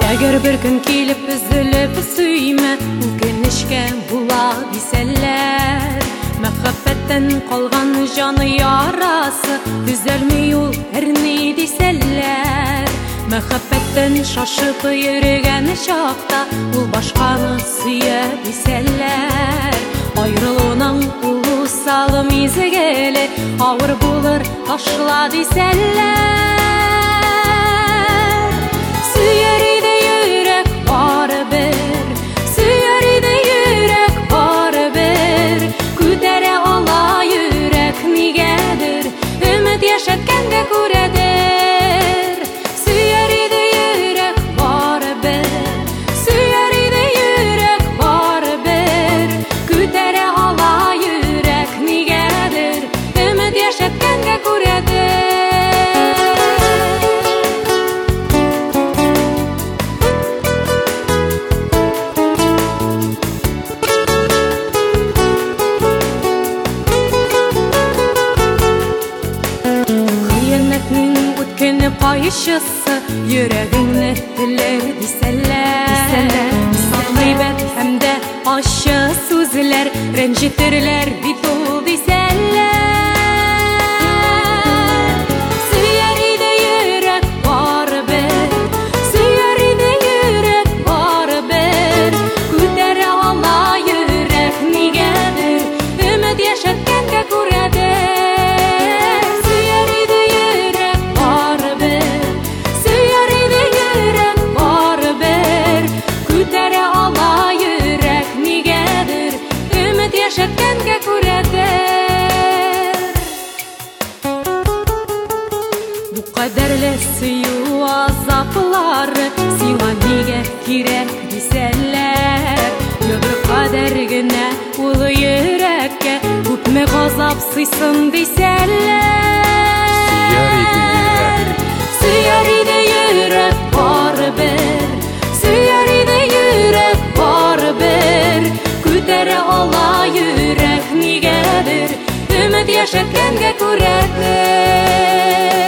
Әгәр бер көн килеп өзелеп сөймә, үкенечкә була дисәләр, мәхәббәттән калган җаны ярасы төзәлми ул әрни дисәләр. Мәхәббәттән шашып йөргән чакта ул башканы сөя дисәләр. Аерылуның улы салым изгеле авыр булыр ташла дисәләр. Сөяр иде йөрәк барыбер, сөяр иде йөрәк барыбер, күтәрә ала йөрәк нигәдер, өмет яшәткәнгә күрәдер. Сөяр иде йөрәк барыбер, сөяр иде йөрәк барыбер, күтәрә ала йөрәк нигәдер, өмет яшәткәнгә күрәдер. Кайшысы йөрәгеңне телер дисәләр, саф гыйбәт һәм дә ачы сүзләр рәнҗетерләр бит ул дисәләр. Сөяр иде йөрәк барыбер, сөяр иде йөрәк барыбер, күтәрә ала йөрәк нигәдер, өмет яшәткәнгә күрәдер. Яшәткәнгә күрәдер. Бу кадәрле сөю азаплары сиңа нигә кирәк дисәләр, йодры кадәр генә ул йөрәккә күпме газап сыйсын дисәләр. Сөяр иде йөрәк барыбер, сөяр иде йөрәк барыбер, күтәрә ала йөрәк нигәдер, өмет яшәткәнгә күрәдер.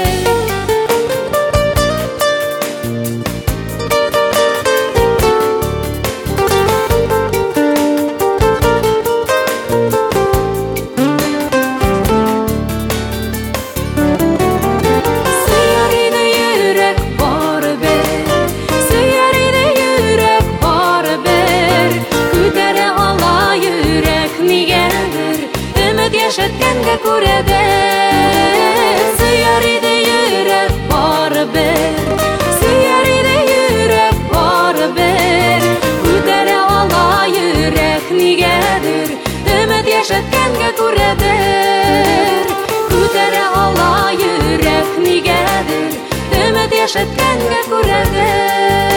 Сөяр иде йөрәк барыбер, сөяр иде йөрәк барыбер, күтәрә ала йөрәк нигәдер, өмет яшәткәнгә күрәдер. Сөяр иде йөрәк барыбер, сөяр иде йөрәк барыбер, күтәрә ала йөрәк нигәдер, өмет яшәткәнгә күрәдер. Күтәрә ала йөрәк нигәдер, өмет яшәткәнгә күрәдер.